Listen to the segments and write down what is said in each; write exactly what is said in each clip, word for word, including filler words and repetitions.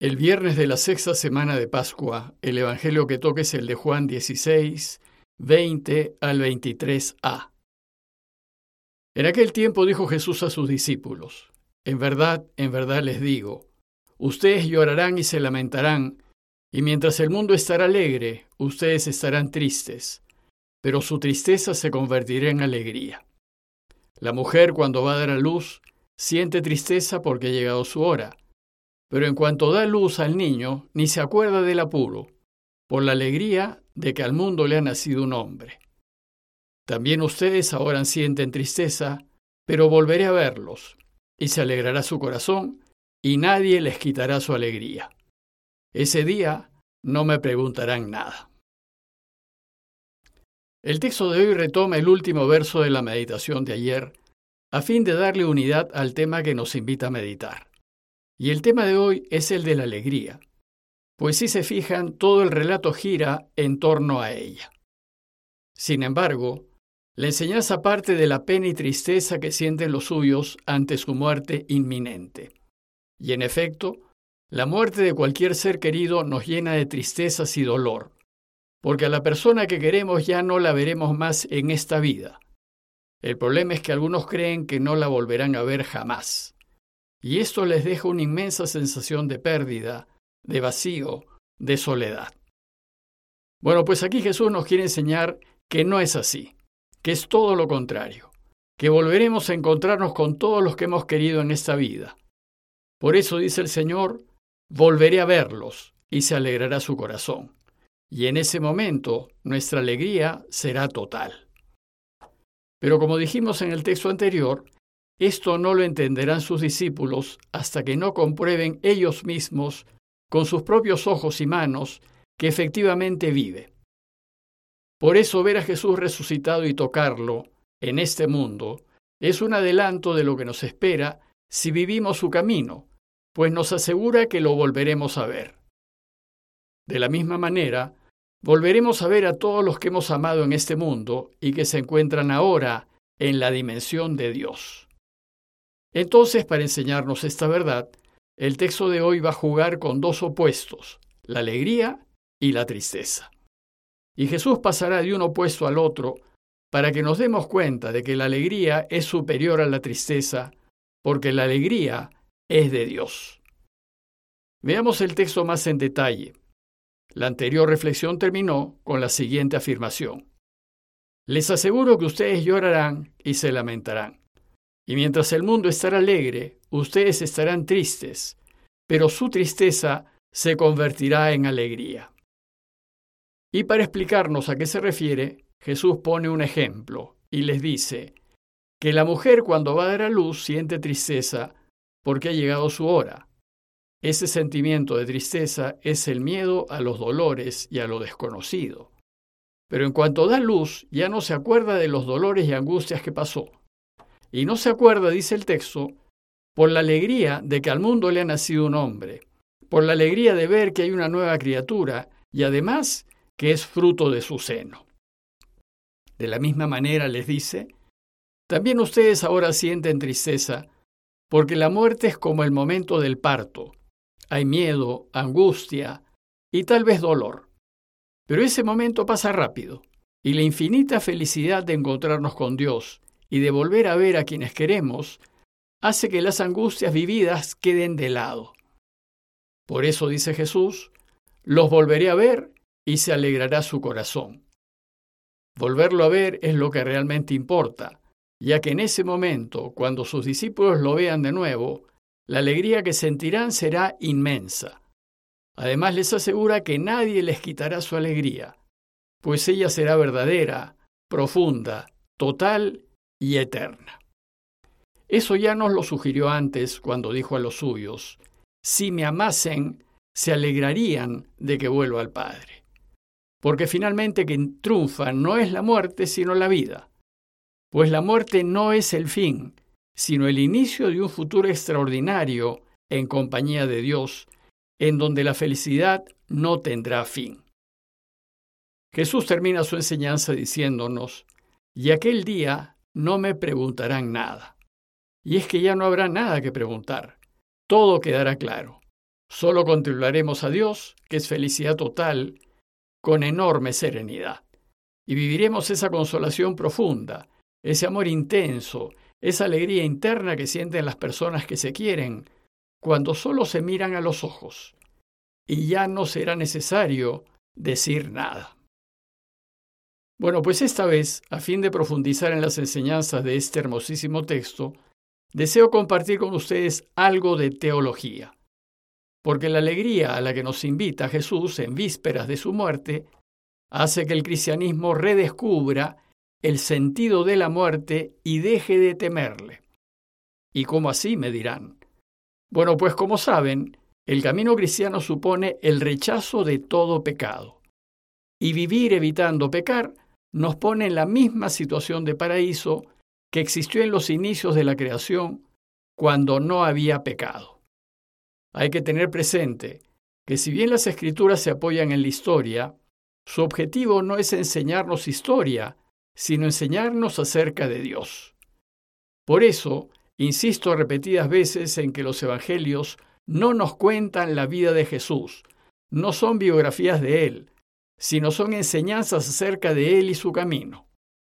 El viernes de la sexta semana de Pascua, el evangelio que toca es el de Juan dieciséis, veinte al veintitrés a. En aquel tiempo dijo Jesús a sus discípulos: En verdad, en verdad les digo, ustedes llorarán y se lamentarán, y mientras el mundo estará alegre, ustedes estarán tristes, pero su tristeza se convertirá en alegría. La mujer, cuando va a dar a luz, siente tristeza porque ha llegado su hora. Pero en cuanto da luz al niño, ni se acuerda del apuro, por la alegría de que al mundo le ha nacido un hombre. También ustedes ahora sienten tristeza, pero volveré a verlos, y se alegrará su corazón, y nadie les quitará su alegría. Ese día no me preguntarán nada. El texto de hoy retoma el último verso de la meditación de ayer, a fin de darle unidad al tema que nos invita a meditar. Y el tema de hoy es el de la alegría, pues si se fijan, todo el relato gira en torno a ella. Sin embargo, la enseñanza parte de la pena y tristeza que sienten los suyos ante su muerte inminente. Y en efecto, la muerte de cualquier ser querido nos llena de tristezas y dolor, porque a la persona que queremos ya no la veremos más en esta vida. El problema es que algunos creen que no la volverán a ver jamás. Y esto les deja una inmensa sensación de pérdida, de vacío, de soledad. Bueno, pues aquí Jesús nos quiere enseñar que no es así, que es todo lo contrario, que volveremos a encontrarnos con todos los que hemos querido en esta vida. Por eso dice el Señor, volveré a verlos y se alegrará su corazón. Y en ese momento nuestra alegría será total. Pero como dijimos en el texto anterior, esto no lo entenderán sus discípulos hasta que no comprueben ellos mismos, con sus propios ojos y manos, que efectivamente vive. Por eso ver a Jesús resucitado y tocarlo, en este mundo, es un adelanto de lo que nos espera si vivimos su camino, pues nos asegura que lo volveremos a ver. De la misma manera, volveremos a ver a todos los que hemos amado en este mundo y que se encuentran ahora en la dimensión de Dios. Entonces, para enseñarnos esta verdad, el texto de hoy va a jugar con dos opuestos, la alegría y la tristeza. Y Jesús pasará de un opuesto al otro para que nos demos cuenta de que la alegría es superior a la tristeza, porque la alegría es de Dios. Veamos el texto más en detalle. La anterior reflexión terminó con la siguiente afirmación. Les aseguro que ustedes llorarán y se lamentarán. Y mientras el mundo estará alegre, ustedes estarán tristes, pero su tristeza se convertirá en alegría. Y para explicarnos a qué se refiere, Jesús pone un ejemplo y les dice que la mujer cuando va a dar a luz siente tristeza porque ha llegado su hora. Ese sentimiento de tristeza es el miedo a los dolores y a lo desconocido. Pero en cuanto da luz, ya no se acuerda de los dolores y angustias que pasó. Y no se acuerda, dice el texto, por la alegría de que al mundo le ha nacido un hombre, por la alegría de ver que hay una nueva criatura y además que es fruto de su seno. De la misma manera les dice, también ustedes ahora sienten tristeza, porque la muerte es como el momento del parto. Hay miedo, angustia y tal vez dolor. Pero ese momento pasa rápido, y la infinita felicidad de encontrarnos con Dios y de volver a ver a quienes queremos, hace que las angustias vividas queden de lado. Por eso dice Jesús, los volveré a ver y se alegrará su corazón. Volverlo a ver es lo que realmente importa, ya que en ese momento, cuando sus discípulos lo vean de nuevo, la alegría que sentirán será inmensa. Además les asegura que nadie les quitará su alegría, pues ella será verdadera, profunda, total y eterna. Eso ya nos lo sugirió antes cuando dijo a los suyos, si me amasen, se alegrarían de que vuelva al Padre. Porque finalmente quien triunfa no es la muerte, sino la vida. Pues la muerte no es el fin, sino el inicio de un futuro extraordinario en compañía de Dios, en donde la felicidad no tendrá fin. Jesús termina su enseñanza diciéndonos, y aquel día no me preguntarán nada. Y es que ya no habrá nada que preguntar, todo quedará claro. solo contemplaremos a Dios, que es felicidad total, con enorme serenidad. Y viviremos esa consolación profunda, ese amor intenso, esa alegría interna que sienten las personas que se quieren cuando solo se miran a los ojos. Y ya no será necesario decir nada. Bueno, pues esta vez, a fin de profundizar en las enseñanzas de este hermosísimo texto, deseo compartir con ustedes algo de teología. Porque la alegría a la que nos invita Jesús en vísperas de su muerte hace que el cristianismo redescubra el sentido de la muerte y deje de temerle. ¿Y cómo así?, me dirán. Bueno, pues como saben, el camino cristiano supone el rechazo de todo pecado. Y vivir evitando pecar nos pone en la misma situación de paraíso que existió en los inicios de la creación cuando no había pecado. Hay que tener presente que si bien las Escrituras se apoyan en la historia, su objetivo no es enseñarnos historia, sino enseñarnos acerca de Dios. Por eso, insisto repetidas veces en que los evangelios no nos cuentan la vida de Jesús, no son biografías de Él, sino son enseñanzas acerca de Él y su camino.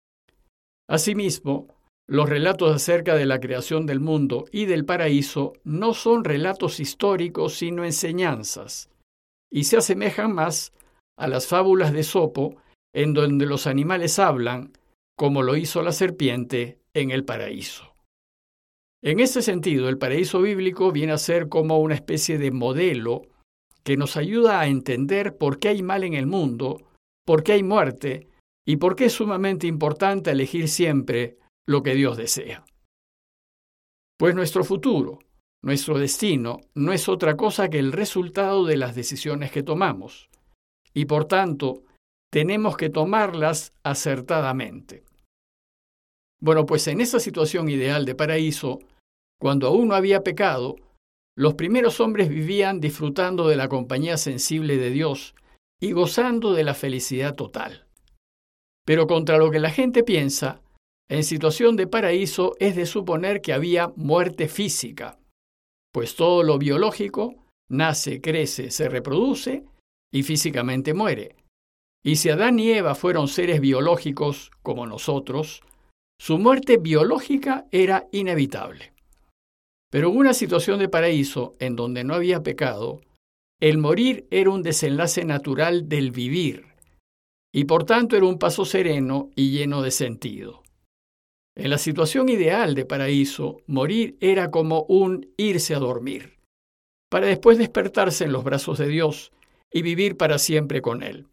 Asimismo, los relatos acerca de la creación del mundo y del paraíso no son relatos históricos, sino enseñanzas, y se asemejan más a las fábulas de Esopo, en donde los animales hablan, como lo hizo la serpiente en el paraíso. En este sentido, el paraíso bíblico viene a ser como una especie de modelo que nos ayuda a entender por qué hay mal en el mundo, por qué hay muerte y por qué es sumamente importante elegir siempre lo que Dios desea. Pues nuestro futuro, nuestro destino, no es otra cosa que el resultado de las decisiones que tomamos, y por tanto, tenemos que tomarlas acertadamente. Bueno, pues en esa situación ideal de paraíso, cuando aún no había pecado, los primeros hombres vivían disfrutando de la compañía sensible de Dios y gozando de la felicidad total. Pero contra lo que la gente piensa, en situación de paraíso es de suponer que había muerte física, pues todo lo biológico nace, crece, se reproduce y físicamente muere. Y si Adán y Eva fueron seres biológicos como nosotros, su muerte biológica era inevitable. Pero en una situación de paraíso en donde no había pecado, el morir era un desenlace natural del vivir, y por tanto era un paso sereno y lleno de sentido. En la situación ideal de paraíso, morir era como un irse a dormir, para después despertarse en los brazos de Dios y vivir para siempre con Él.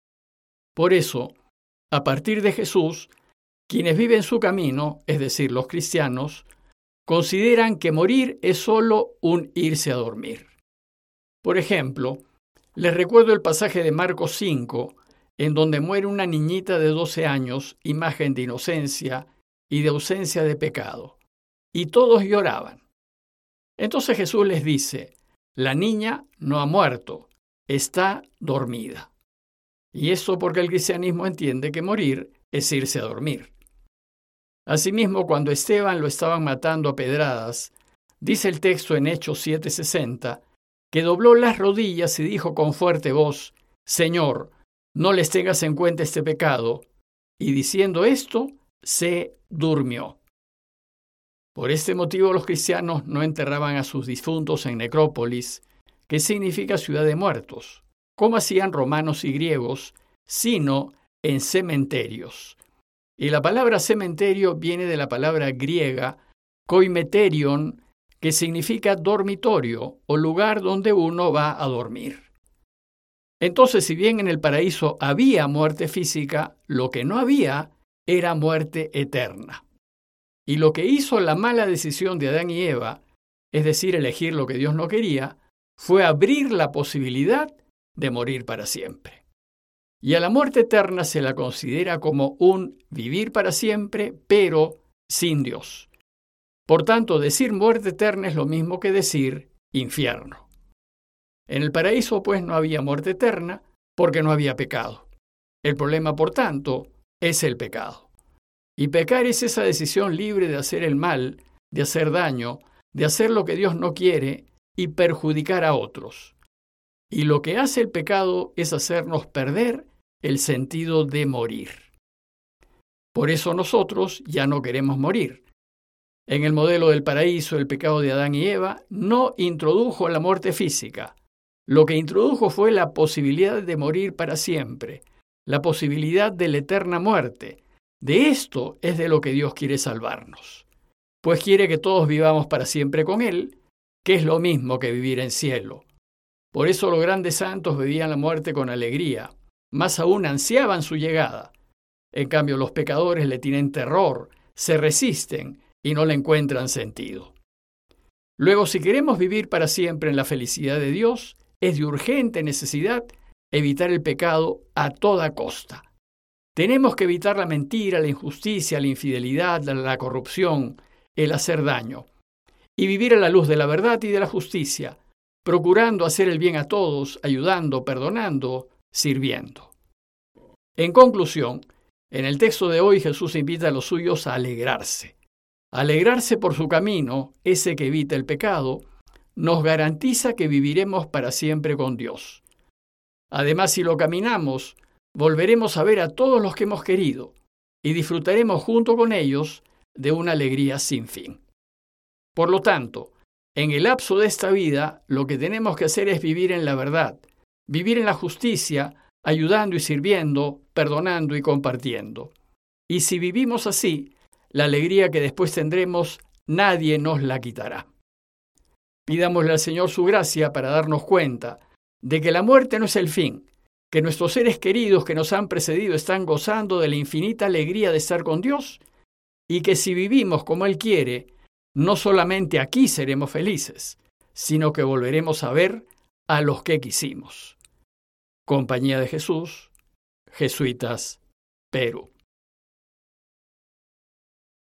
Por eso, a partir de Jesús, quienes viven su camino, es decir, los cristianos, consideran que morir es solo un irse a dormir. Por ejemplo, les recuerdo el pasaje de Marcos cinco, en donde muere una niñita de doce años, imagen de inocencia y de ausencia de pecado, y todos lloraban. Entonces Jesús les dice, la niña no ha muerto, está dormida. Y eso porque el cristianismo entiende que morir es irse a dormir. Asimismo, cuando Esteban lo estaban matando a pedradas, dice el texto en Hechos siete sesenta, que dobló las rodillas y dijo con fuerte voz, Señor, no les tengas en cuenta este pecado, y diciendo esto, se durmió. Por este motivo los cristianos no enterraban a sus difuntos en necrópolis, que significa ciudad de muertos, como hacían romanos y griegos, sino en cementerios. Y la palabra cementerio viene de la palabra griega koimeterion, que significa dormitorio o lugar donde uno va a dormir. Entonces, si bien en el paraíso había muerte física, lo que no había era muerte eterna. Y lo que hizo la mala decisión de Adán y Eva, es decir, elegir lo que Dios no quería, fue abrir la posibilidad de morir para siempre. Y a la muerte eterna se la considera como un vivir para siempre, pero sin Dios. Por tanto, decir muerte eterna es lo mismo que decir infierno. En el paraíso, pues, no había muerte eterna porque no había pecado. El problema, por tanto, es el pecado. Y pecar es esa decisión libre de hacer el mal, de hacer daño, de hacer lo que Dios no quiere y perjudicar a otros. Y lo que hace el pecado es hacernos perder el sentido de morir. Por eso nosotros ya no queremos morir. En el modelo del paraíso, el pecado de Adán y Eva no introdujo la muerte física. Lo que introdujo fue la posibilidad de morir para siempre, la posibilidad de la eterna muerte. De esto es de lo que Dios quiere salvarnos, pues quiere que todos vivamos para siempre con Él, que es lo mismo que vivir en cielo. Por eso los grandes santos vivían la muerte con alegría, más aún ansiaban su llegada. En cambio, los pecadores le tienen terror, se resisten y no le encuentran sentido. Luego, si queremos vivir para siempre en la felicidad de Dios, es de urgente necesidad evitar el pecado a toda costa. Tenemos que evitar la mentira, la injusticia, la infidelidad, la corrupción, el hacer daño, y vivir a la luz de la verdad y de la justicia, procurando hacer el bien a todos, ayudando, perdonando, sirviendo. En conclusión, en el texto de hoy Jesús invita a los suyos a alegrarse. Alegrarse por su camino, ese que evita el pecado, nos garantiza que viviremos para siempre con Dios. Además, si lo caminamos, volveremos a ver a todos los que hemos querido y disfrutaremos junto con ellos de una alegría sin fin. Por lo tanto, en el lapso de esta vida, lo que tenemos que hacer es vivir en la verdad, vivir en la justicia, ayudando y sirviendo, perdonando y compartiendo. Y si vivimos así, la alegría que después tendremos, nadie nos la quitará. Pidámosle al Señor su gracia para darnos cuenta de que la muerte no es el fin, que nuestros seres queridos que nos han precedido están gozando de la infinita alegría de estar con Dios y que si vivimos como Él quiere, no solamente aquí seremos felices, sino que volveremos a ver a los que quisimos. Compañía de Jesús, Jesuitas, Perú.